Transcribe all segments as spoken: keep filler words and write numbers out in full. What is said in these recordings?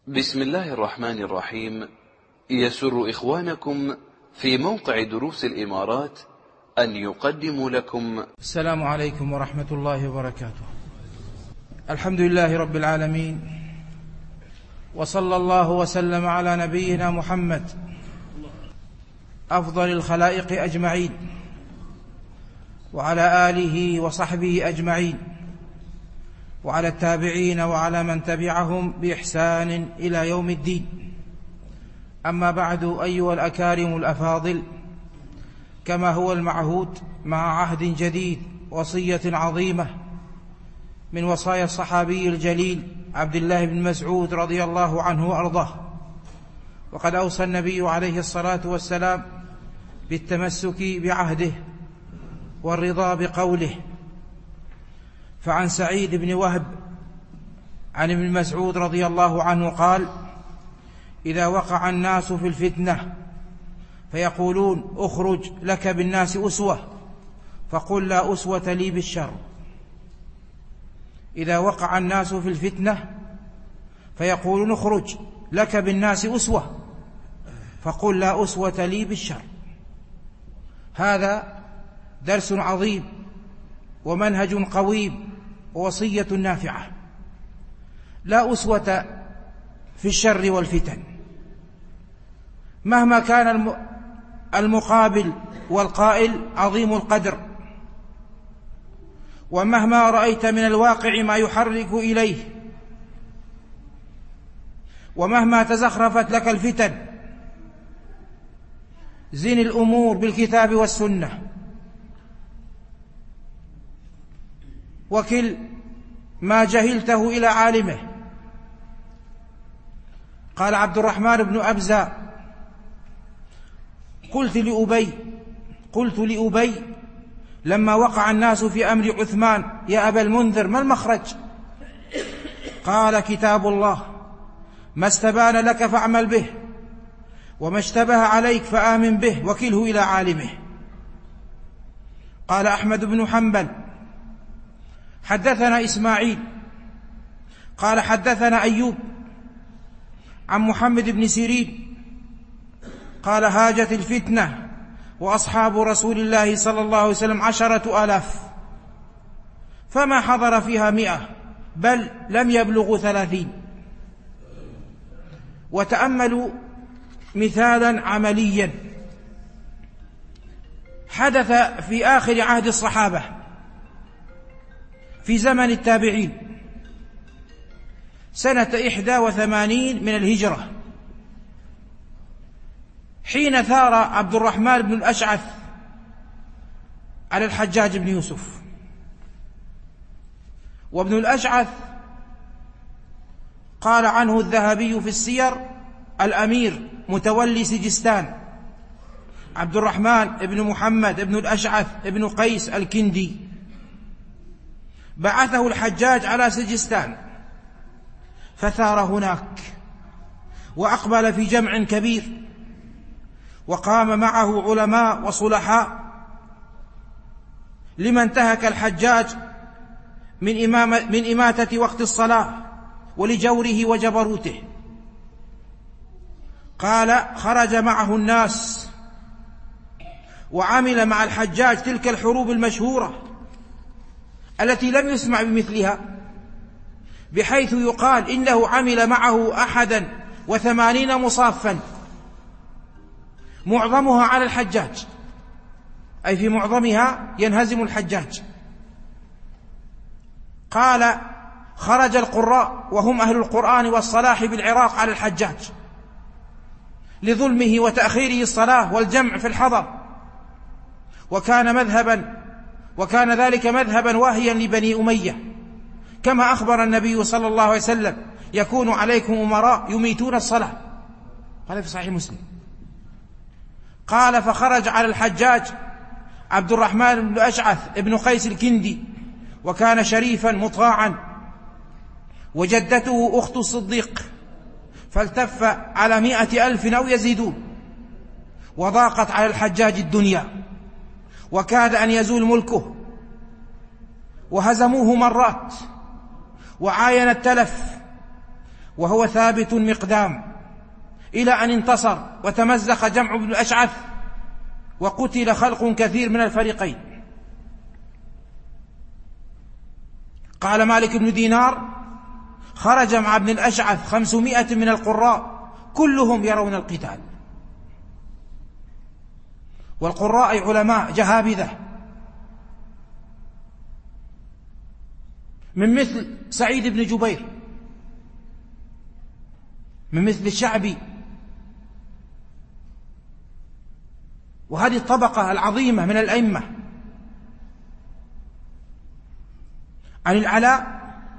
بسم الله الرحمن الرحيم. يسر إخوانكم في موقع دروس الإمارات أن يقدموا لكم. السلام عليكم ورحمة الله وبركاته. الحمد لله رب العالمين، وصلى الله وسلم على نبينا محمد أفضل الخلائق أجمعين، وعلى آله وصحبه أجمعين، وعلى التابعين وعلى من تبعهم بإحسان إلى يوم الدين. أما بعد، أيها الأكارم الأفاضل، كما هو المعهود مع عهد جديد وصية عظيمة من وصايا الصحابي الجليل عبد الله بن مسعود رضي الله عنه وأرضاه. وقد أوصى النبي عليه الصلاة والسلام بالتمسك بعهده والرضا بقوله. فعن سعيد بن وهب عن ابن مسعود رضي الله عنه قال: إذا وقع الناس في الفتنة فيقولون اخرج لك بالناس أسوة، فقل لا أسوة لي بالشر. إذا وقع الناس في الفتنة فيقولون اخرج لك بالناس أسوة، فقل لا أسوة لي بالشر. هذا درس عظيم ومنهج قويم ووصية نافعة. لا أسوة في الشر والفتن، مهما كان المقابل والقائل عظيم القدر، ومهما رأيت من الواقع ما يحرك إليه، ومهما تزخرفت لك الفتن، زن الأمور بالكتاب والسنة، وكل ما جهلته إلى عالمه. قال عبد الرحمن بن أبزة: قلت لأبي قلت لأبي لما وقع الناس في أمر عثمان: يا أبا المنذر، ما المخرج؟ قال: كتاب الله، ما استبان لك فاعمل به، وما اشتبه عليك فآمن به، وكله إلى عالمه. قال أحمد بن حنبل: حدثنا إسماعيل قال حدثنا أيوب عن محمد بن سيرين قال: هاجت الفتنة وأصحاب رسول الله صلى الله عليه وسلم عشرة آلاف، فما حضر فيها مئة، بل لم يبلغوا ثلاثين. وتأملوا مثالا عمليا حدث في آخر عهد الصحابة في زمن التابعين سنة إحدى وثمانين من الهجرة، حين ثار عبد الرحمن بن الأشعث على الحجاج بن يوسف. وابن الأشعث قال عنه الذهبي في السير: الأمير متولي سجستان، عبد الرحمن بن محمد بن الأشعث بن قيس الكندي. بعثه الحجاج على سجستان فثار هناك، وأقبل في جمع كبير، وقام معه علماء وصلحاء، لما انتهك الحجاج من, إمامة من إماتة وقت الصلاة ولجوره وجبروته. قال: خرج معه الناس وعمل مع الحجاج تلك الحروب المشهورة التي لم يسمع بمثلها، بحيث يقال إنه عمل معه أحدا وثمانين مصافا، معظمها على الحجاج، أي في معظمها ينهزم الحجاج. قال: خرج القراء وهم أهل القرآن والصلاح بالعراق على الحجاج لظلمه وتأخيره الصلاة والجمع في الحضر، وكان مذهبا وكان ذلك مذهبا واهيا لبني أمية، كما أخبر النبي صلى الله عليه وسلم: يكون عليكم أمراء يميتون الصلاة. قال في صحيح مسلم. قال: فخرج على الحجاج عبد الرحمن بن أشعث ابن قيس الكندي، وكان شريفا مطاعا، وجدته أخت الصديق، فالتف على مائة ألف أو يزيدون، وضاقت على الحجاج الدنيا، وكاد أن يزول ملكه، وهزموه مرات، وعاين التلف، وهو ثابت مقدام، إلى أن انتصر وتمزق جمع بن الأشعث وقتل خلق كثير من الفريقين. قال مالك بن دينار: خرج مع ابن الأشعث خمسمائة من القراء كلهم يرون القتال، والقراء علماء جهابذة، من مثل سعيد بن جبير، من مثل الشعبي، وهذه الطبقة العظيمة من الأئمة. عن العلاء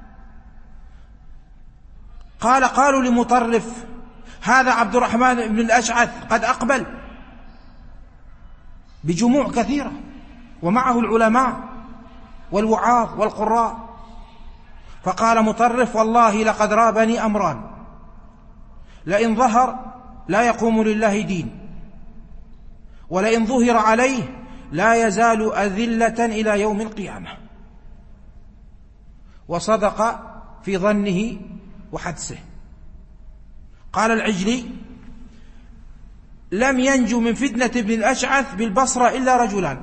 قال: قالوا لمطرف: هذا عبد الرحمن بن الأشعث قد أقبل بجموع كثيرة، ومعه العلماء والوعاظ والقراء. فقال مطرف: والله لقد رابني أمران، لئن ظهر لا يقوم لله دين، ولئن ظهر عليه لا يزال أذلة إلى يوم القيامة. وصدق في ظنه وحدسه. قال العجلي: لم ينجو من فتنة ابن الأشعث بالبصرة إلا رجلان.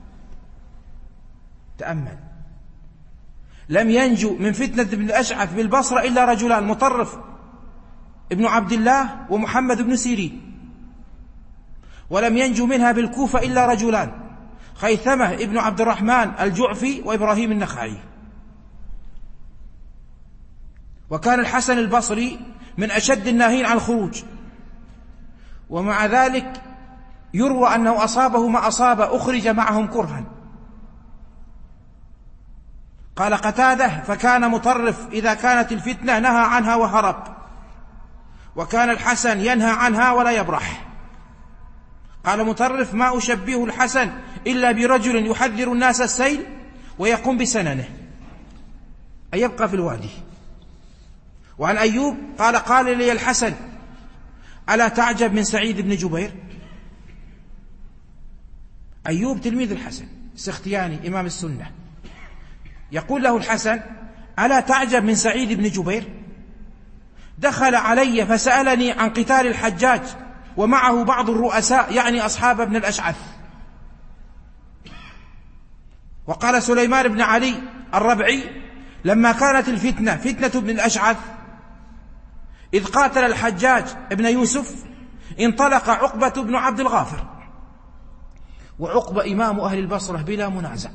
تأمل، لم ينجو من فتنة ابن الأشعث بالبصرة إلا رجلان: مطرف ابن عبد الله ومحمد بن سيرين. ولم ينجو منها بالكوفة إلا رجلان: خيثمة ابن عبد الرحمن الجعفي وإبراهيم النخعي. وكان الحسن البصري من أشد الناهين عن الخروج، ومع ذلك يروى أنه أصابه ما أصاب، أخرج معهم كرها. قال قتادة: فكان مطرف إذا كانت الفتنة نهى عنها وهرب، وكان الحسن ينهى عنها ولا يبرح. قال مطرف: ما أشبه الحسن إلا برجل يحذر الناس السيل ويقوم بسننه، أي يبقى في الوادي. وعن أيوب قال: قال لي الحسن: ألا تعجب من سعيد بن جبير؟ أيوب تلميذ الحسن السختياني إمام السنة، يقول له الحسن: ألا تعجب من سعيد بن جبير؟ دخل علي فسألني عن قتال الحجاج ومعه بعض الرؤساء، يعني أصحاب ابن الأشعث. وقال سليمان بن علي الربعي: لما كانت الفتنة فتنة ابن الأشعث إذ قاتل الحجاج ابن يوسف، انطلق عقبة بن عبد الغافر، وعقبة إمام أهل البصرة بلا منازع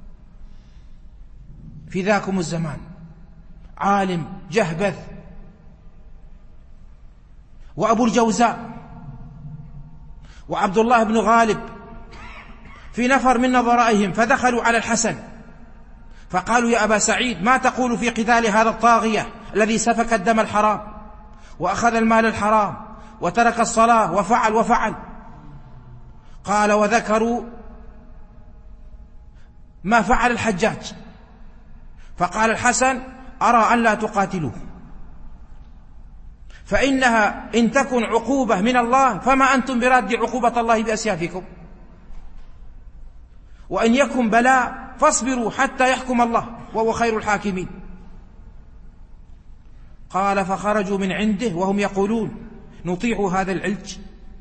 في ذاكم الزمان، عالم جهبذ. وأبو الجوزاء وعبد الله بن غالب في نفر من نظرائهم، فدخلوا على الحسن فقالوا: يا أبا سعيد، ما تقول في قتال هذا الطاغية الذي سفك الدم الحرام وأخذ المال الحرام وترك الصلاة وفعل وفعل؟ قال: وذكروا ما فعل الحجاج. فقال الحسن: أرى أن لا تقاتلوه، فإنها إن تكن عقوبة من الله فما أنتم براد عقوبة الله بأسيافكم، وإن يكن بلاء فاصبروا حتى يحكم الله وهو خير الحاكمين. قال: فخرجوا من عنده وهم يقولون: نطيع هذا العلج.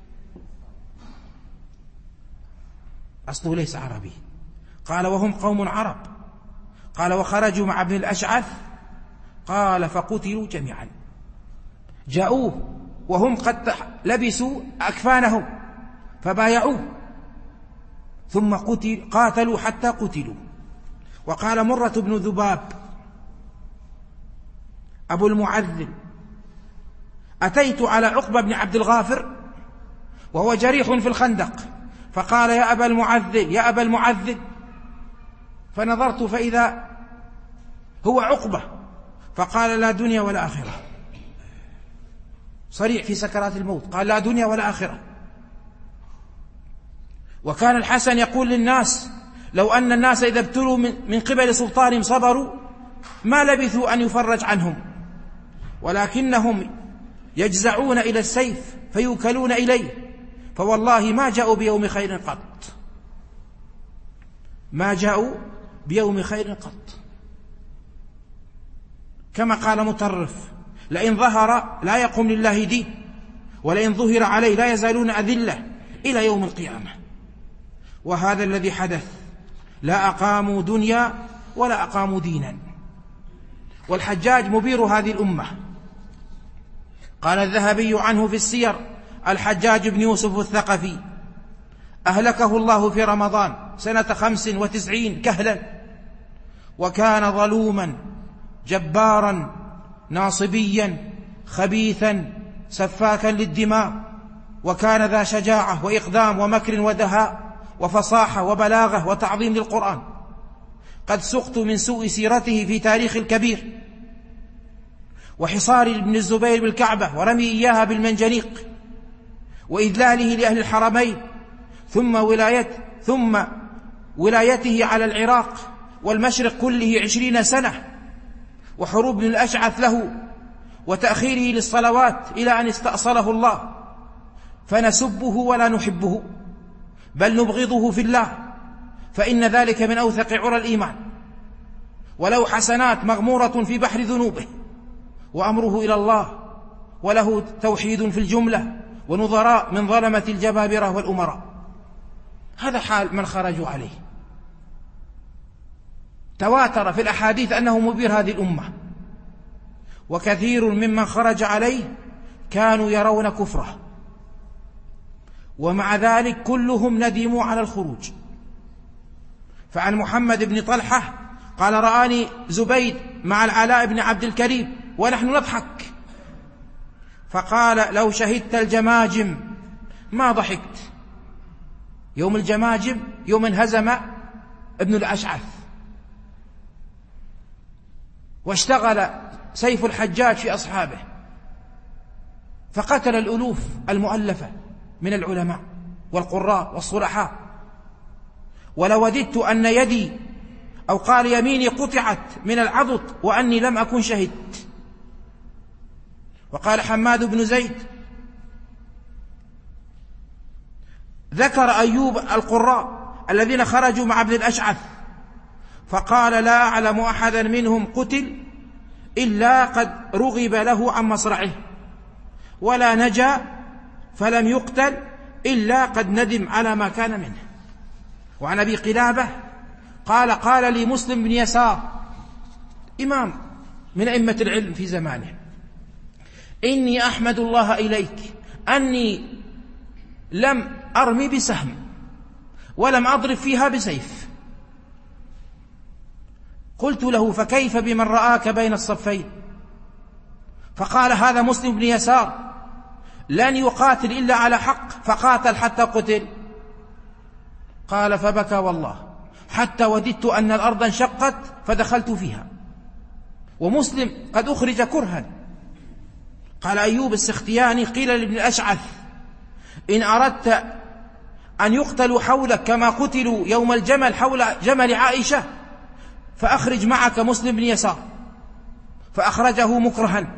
أصله ليس عربي. قال: وهم قوم عرب. قال: وخرجوا مع ابن الأشعث. قال: فقتلوا جميعا. جاءوه وهم قد لبسوا أكفانهم فبايعوه، ثم قتل قاتلوا حتى قتلوا. وقال مرة بن ذباب أبو المعذل: أتيت على عقبة بن عبد الغافر وهو جريح في الخندق، فقال: يا أبا المعذل يا أبا المعذل، فنظرت فإذا هو عقبة، فقال: لا دنيا ولا آخرة. صريح في سكرات الموت، قال: لا دنيا ولا آخرة. وكان الحسن يقول للناس: لو أن الناس إذا ابتلوا من قبل سلطانهم صبروا ما لبثوا أن يفرج عنهم، ولكنهم يجزعون إلى السيف فيوكلون إليه، فوالله ما جاءوا بيوم خير قط، ما جاءوا بيوم خير قط. كما قال مطرف: لئن ظهر لا يقوم لله دين، ولئن ظهر عليه لا يزالون أذلة إلى يوم القيامة. وهذا الذي حدث، لا أقاموا دنيا ولا أقاموا دينا. والحجاج مبير هذه الأمة. قال الذهبي عنه في السير: الحجاج بن يوسف الثقفي أهلكه الله في رمضان سنة خمس وتسعين كهلا، وكان ظلوما جبارا ناصبيا خبيثا سفاكا للدماء، وكان ذا شجاعة وإقدام ومكر ودهاء وفصاحة وبلاغة وتعظيم للقرآن. قد سقت من سوء سيرته في تاريخ الكبير، وحصار ابن الزبير بالكعبة ورمي إياها بالمنجنيق، وإذلاله لأهل الحرمين، ثم ولاية ثم ولايته على العراق والمشرق كله عشرين سنة، وحروب ابن الأشعث له، وتأخيره للصلوات إلى أن استأصله الله. فنسبه ولا نحبه، بل نبغضه في الله، فإن ذلك من أوثق عرى الإيمان. ولو حسنات مغمورة في بحر ذنوبه، وأمره إلى الله، وله توحيد في الجملة، ونظراء من ظلمة الجبابرة والأمراء. هذا حال من خرجوا عليه. تواتر في الأحاديث أنه مبير هذه الأمة، وكثير ممن خرج عليه كانوا يرون كفره، ومع ذلك كلهم ندموا على الخروج. فعن محمد بن طلحة قال: رآني زبيد مع العلاء بن عبد الكريم ونحن نضحك، فقال: لو شهدت الجماجم ما ضحكت. يوم الجماجم يوم انهزم ابن الأشعث، واشتغل سيف الحجاج في أصحابه، فقتل الألوف المؤلفة من العلماء والقراء والصلحاء. ولوددت أن يدي أو قال يميني قطعت من العضد وأني لم أكن شهدت. وقال حماد بن زيد: ذكر أيوب القراء الذين خرجوا مع ابن الأشعث، فقال: لا أعلم أحدا منهم قتل إلا قد رغب له عن مصرعه، ولا نجا فلم يقتل إلا قد ندم على ما كان منه. وعن أبي قلابة قال: قال لي مسلم بن يسار إمام من أئمة العلم في زمانه: إني أحمد الله إليك أني لم أرمي بسهم ولم أضرب فيها بسيف. قلت له: فكيف بمن رآك بين الصفين؟ فقال: هذا مسلم بن يسار لن يقاتل إلا على حق، فقاتل حتى قتل. قال: فبكى والله حتى وددت أن الأرض انشقت فدخلت فيها، ومسلم قد أخرج كرها. قال أيوب السختياني: قيل لابن الأشعث: إن أردت أن يقتلوا حولك كما قتلوا يوم الجمل حول جمل عائشة فأخرج معك مسلم بن يسار، فأخرجه مكرها.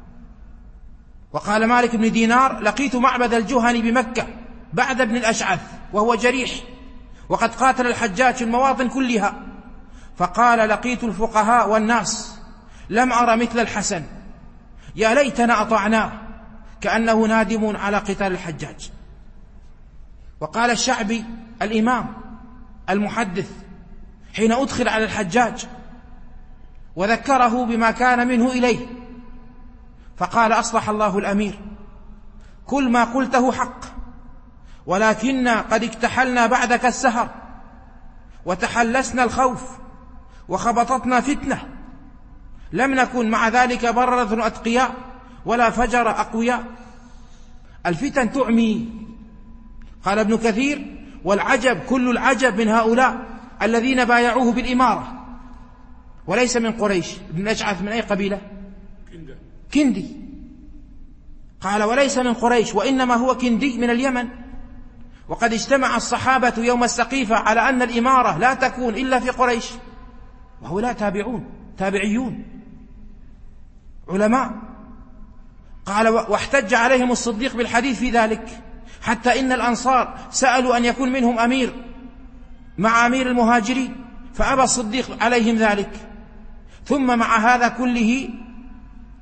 وقال مالك بن دينار: لقيت معبد الجهني بمكة بعد ابن الأشعث وهو جريح، وقد قاتل الحجاج في المواطن كلها، فقال: لقيت الفقهاء والناس لم أرى مثل الحسن، يا ليتنا أطعناه، كأنه نادم على قتال الحجاج. وقال الشعبي الإمام المحدث حين أدخل على الحجاج وذكره بما كان منه إليه، فقال: أصلح الله الأمير، كل ما قلته حق، ولكننا قد اكتحلنا بعدك السهر، وتحلسنا الخوف، وخبطتنا فتنة، لم نكن مع ذلك بررة أتقياء ولا فجر أقوياء، الفتن تعمي. قال ابن كثير: والعجب كل العجب من هؤلاء الذين بايعوه بالإمارة وليس من قريش. ابن الأشعث من أي قبيلة؟ كندي. قال: وليس من قريش، وإنما هو كندي من اليمن. وقد اجتمع الصحابة يوم السقيفة على أن الإمارة لا تكون إلا في قريش، وهؤلاء تابعون تابعيون علماء. قال: واحتج عليهم الصديق بالحديث في ذلك، حتى إن الأنصار سألوا أن يكون منهم أمير مع أمير المهاجرين، فأبى الصديق عليهم ذلك. ثم مع هذا كله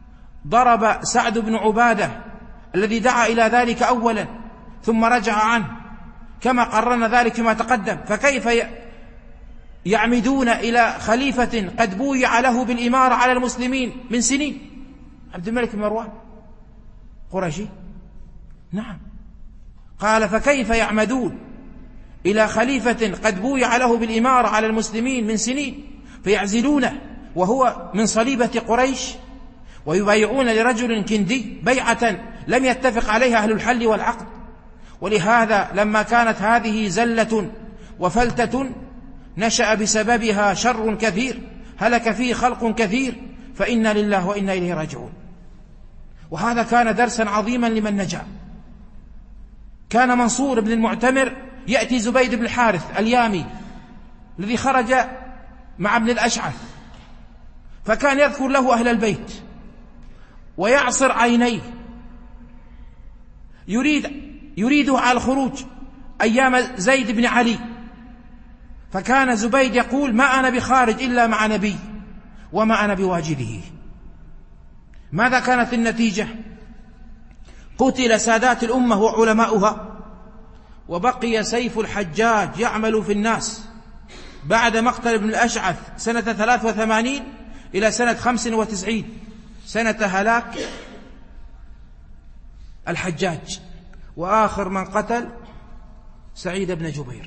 ضرب سعد بن عبادة الذي دعا إلى ذلك أولا ثم رجع عنه، كما قررنا ذلك فيما تقدم. فكيف يعمدون إلى خليفة قد بويع له بالإمارة على المسلمين من سنين؟ عبد الملك بن مروان قرشي، نعم. قال فكيف يعمدون إلى خليفة قد بويع له بالإمارة على المسلمين من سنين فيعزلونه وهو من صليبة قريش، ويبايعون لرجل كندي بيعة لم يتفق عليها أهل الحل والعقد. ولهذا لما كانت هذه زلة وفلتة نشأ بسببها شر كثير هلك فيه خلق كثير، فإنا لله وإنا إليه راجعون. وهذا كان درسا عظيما لمن نجا. كان منصور بن المعتمر يأتي زبيد بن الحارث اليامي الذي خرج مع ابن الأشعث، فكان يذكر له أهل البيت ويعصر عينيه، يريد يريده على الخروج أيام زيد بن علي. فكان زبيد يقول ما أنا بخارج إلا مع نبي وما أنا بواجده. ماذا كانت النتيجة؟ قتل سادات الأمة وعلماؤها، وبقي سيف الحجاج يعمل في الناس بعد مقتل ابن الأشعث سنة ثلاث وثمانين إلى سنة خمس وتسعين، سنة هلاك الحجاج. وآخر من قتل سعيد بن جبير،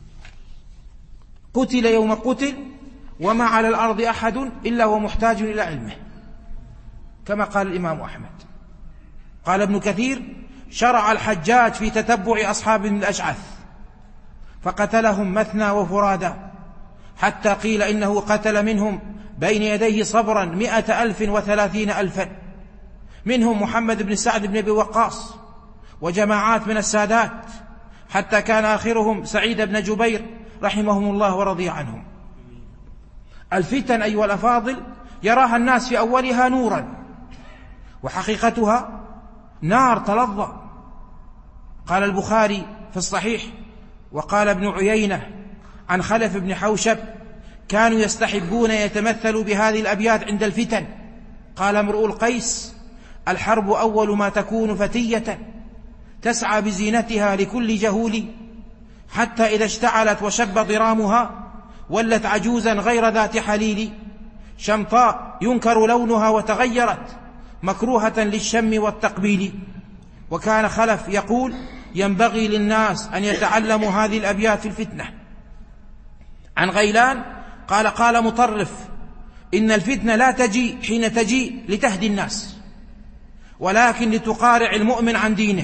قتل يوم قتل وما على الأرض أحد إلا هو محتاج إلى علمه، كما قال الإمام أحمد. قال ابن كثير شرع الحجاج في تتبع أصحاب ابن الأشعث فقتلهم مثنى وفرادا، حتى قيل إنه قتل منهم بين يديه صبرا مئة ألف وثلاثين ألفا، منهم محمد بن سعد بن أبي وقاص وجماعات من السادات، حتى كان آخرهم سعيد بن جبير رحمهم الله ورضي عنهم. الفتن أيها الأفاضل يراها الناس في أولها نورا، وحقيقتها نار تلظى. قال البخاري في الصحيح وقال ابن عيينة عن خلف بن حوشب كانوا يستحبون يتمثلوا بهذه الأبيات عند الفتن. قال امرؤ القيس الحرب أول ما تكون فتية تسعى بزينتها لكل جهول، حتى إذا اشتعلت وشب ضرامها ولت عجوزا غير ذات حليل، شمطاء ينكر لونها وتغيرت مكروهة للشم والتقبيل. وكان خلف يقول ينبغي للناس أن يتعلموا هذه الأبيات في الفتنة. عن غيلان قال قال مطرف إن الفتنة لا تجي حين تجي لتهدي الناس، ولكن لتقارع المؤمن عن دينه.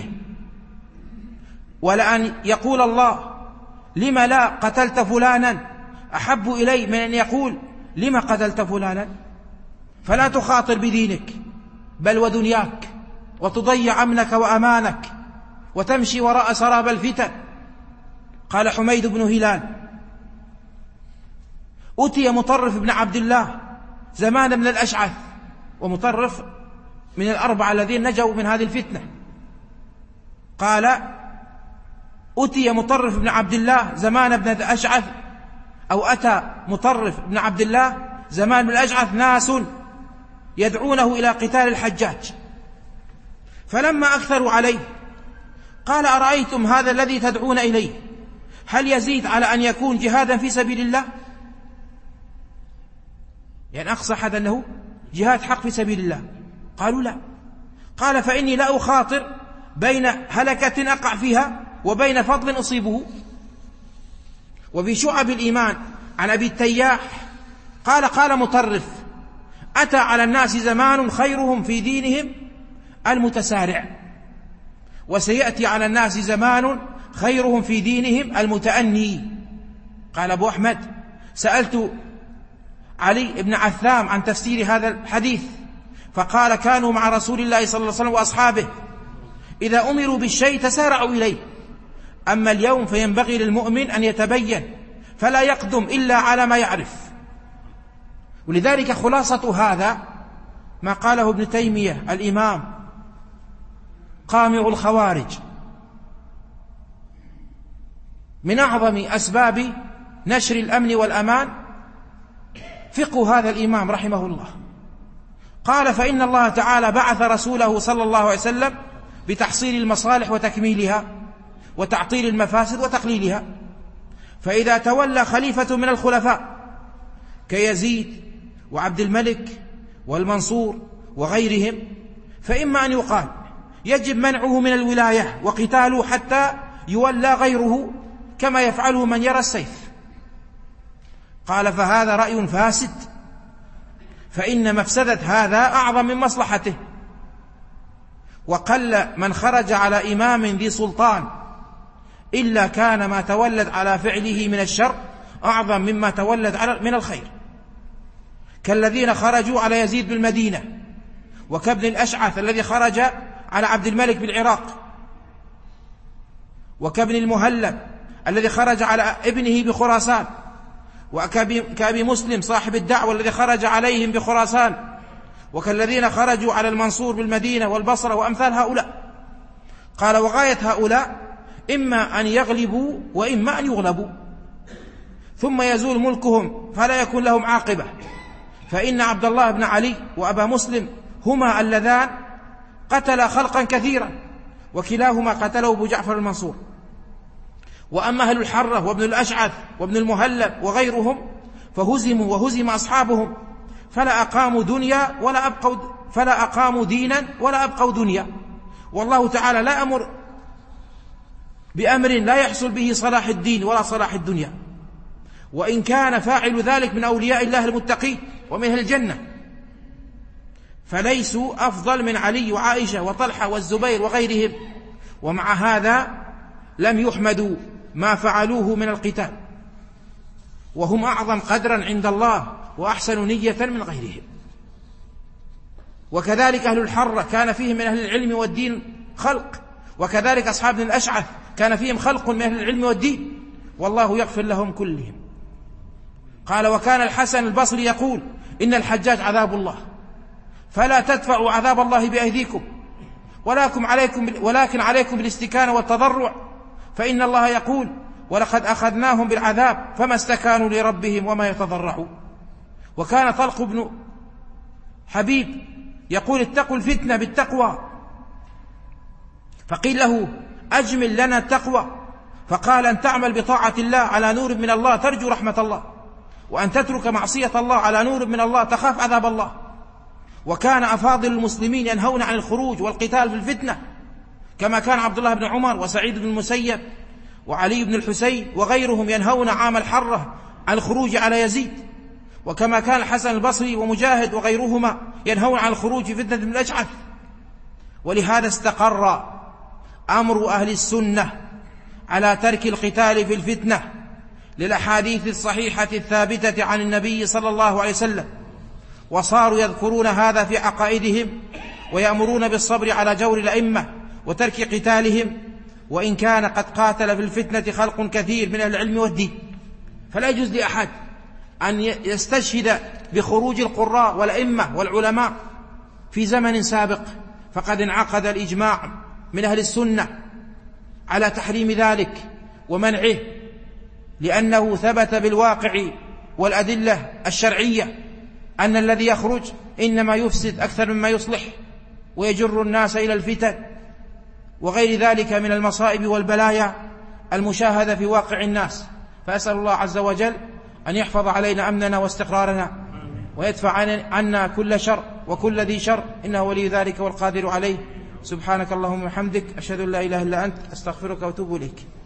ولأن يقول الله لما لا قتلت فلانا أحب إلي من أن يقول لما قتلت فلانا. فلا تخاطر بدينك بل ودنياك، وتضيع أمنك وأمانك وتمشي وراء سراب الفتن. قال حميد بن هلال أتي مطرف بن عبد الله زمان من الأشعث، ومطرف من الأربعة الذين نجوا من هذه الفتنة. قال أتي مطرف بن عبد الله زمان بن الأشعث، أو أتى مطرف بن عبد الله زمان بن الأشعث ناس يدعونه إلى قتال الحجاج، فلما أكثروا عليه قال أرأيتم هذا الذي تدعون إليه هل يزيد على أن يكون جهادا في سبيل الله؟ يعني أقصى حد أنه جهاد حق في سبيل الله. قالوا لا. قال فإني لا أخاطر بين هلكة أقع فيها وبين فضل أصيبه. وفي شعب الإيمان عن أبي التياح قال قال مطرف أتى على الناس زمان خيرهم في دينهم المتسارع، وسيأتي على الناس زمان خيرهم في دينهم المتأني. قال أبو أحمد سألت علي بن عثام عن تفسير هذا الحديث فقال كانوا مع رسول الله صلى الله عليه وسلم وأصحابه إذا أمروا بالشيء تسارعوا إليه، أما اليوم فينبغي للمؤمن أن يتبين فلا يقدم إلا على ما يعرف. ولذلك خلاصة هذا ما قاله ابن تيمية الإمام قامع الخوارج من أعظم أسباب نشر الأمن والأمان فقه هذا الإمام رحمه الله. قال: فإن الله تعالى بعث رسوله صلى الله عليه وسلم بتحصيل المصالح وتكميلها، وتعطيل المفاسد وتقليلها. فإذا تولى خليفة من الخلفاء كيزيد وعبد الملك والمنصور وغيرهم، فإما أن يقال يجب منعه من الولاية وقتاله حتى يولى غيره كما يفعله من يرى السيف. قال: فهذا رأي فاسد، فإن مفسدة هذا أعظم من مصلحته، وقل من خرج على إمام ذي سلطان إلا كان ما تولد على فعله من الشر أعظم مما تولد على من الخير، كالذين خرجوا على يزيد بالمدينة، وكابن الأشعث الذي خرج على عبد الملك بالعراق، وكابن المهلب الذي خرج على ابنه بخراسان، وكأبي مسلم صاحب الدعوة الذي خرج عليهم بخراسان، وكالذين خرجوا على المنصور بالمدينة والبصرة وأمثال هؤلاء. قال: وغاية هؤلاء إما أن يغلبوا وإما أن يغلبوا، ثم يزول ملكهم فلا يكون لهم عاقبة. فإن عبد الله بن علي وأبا مسلم هما اللذان قتلا خلقا كثيرا، وكلاهما قتله أبو جعفر المنصور. وأما أهل الحرة وابن الأشعث وابن المهلب وغيرهم فهزموا وهزم أصحابهم، فلا أقاموا دنيا ولا أبقوا فلا أقاموا دينا ولا أبقوا دنيا. والله تعالى لا أمر بأمر لا يحصل به صلاح الدين ولا صلاح الدنيا، وإن كان فاعل ذلك من أولياء الله المتقين ومن أهل الجنة، فليسوا أفضل من علي وعائشة وطلحة والزبير وغيرهم. ومع هذا لم يحمدوا ما فعلوه من القتال، وهم أعظم قدرا عند الله وأحسن نية من غيرهم. وكذلك أهل الحرة كان فيهم من أهل العلم والدين خلق، وكذلك أصحاب الأشعث كان فيهم خلق من أهل العلم والدين، والله يغفر لهم كلهم. قال: وكان الحسن البصري يقول: إن الحجاج عذاب الله، فلا تدفعوا عذاب الله بأيديكم، ولكن عليكم ولكن عليكم بالاستكانة والتضرع، فإن الله يقول: ولقد أخذناهم بالعذاب فما استكانوا لربهم وما يتضرعوا. وكان طلق بن حبيب يقول: اتقوا الفتنة بالتقوى، فقيل له: أجمل لنا التقوى، فقال: أن تعمل بطاعة الله على نور من الله ترجو رحمة الله، وأن تترك معصية الله على نور من الله تخاف عذاب الله. وكان أفاضل المسلمين ينهون عن الخروج والقتال في الفتنة، كما كان عبد الله بن عمر وسعيد بن المسيب وعلي بن الحسين وغيرهم ينهون عام الحرة عن الخروج على يزيد، وكما كان الحسن البصري ومجاهد وغيرهما ينهون عن الخروج في فتنة الأشعث. ولهذا استقر أمر أهل السنة على ترك القتال في الفتنة للأحاديث الصحيحة الثابتة عن النبي صلى الله عليه وسلم، وصاروا يذكرون هذا في عقائدهم، ويأمرون بالصبر على جور الأئمة وترك قتالهم، وإن كان قد قاتل في الفتنة خلق كثير من أهل العلم والدين. فلا يجوز لأحد أن يستشهد بخروج القراء والأئمة والعلماء في زمن سابق، فقد انعقد الإجماع من أهل السنة على تحريم ذلك ومنعه، لأنه ثبت بالواقع والأدلة الشرعية أن الذي يخرج إنما يفسد أكثر مما يصلح، ويجر الناس إلى الفتن وغير ذلك من المصائب والبلايا المشاهدة في واقع الناس. فأسأل الله عز وجل أن يحفظ علينا أمننا واستقرارنا، ويدفع عنا كل شر وكل ذي شر، إنه ولي ذلك والقادر عليه. سبحانك اللهم وبحمدك، أشهد أن لا إله إلا أنت، أستغفرك وأتوب إليك.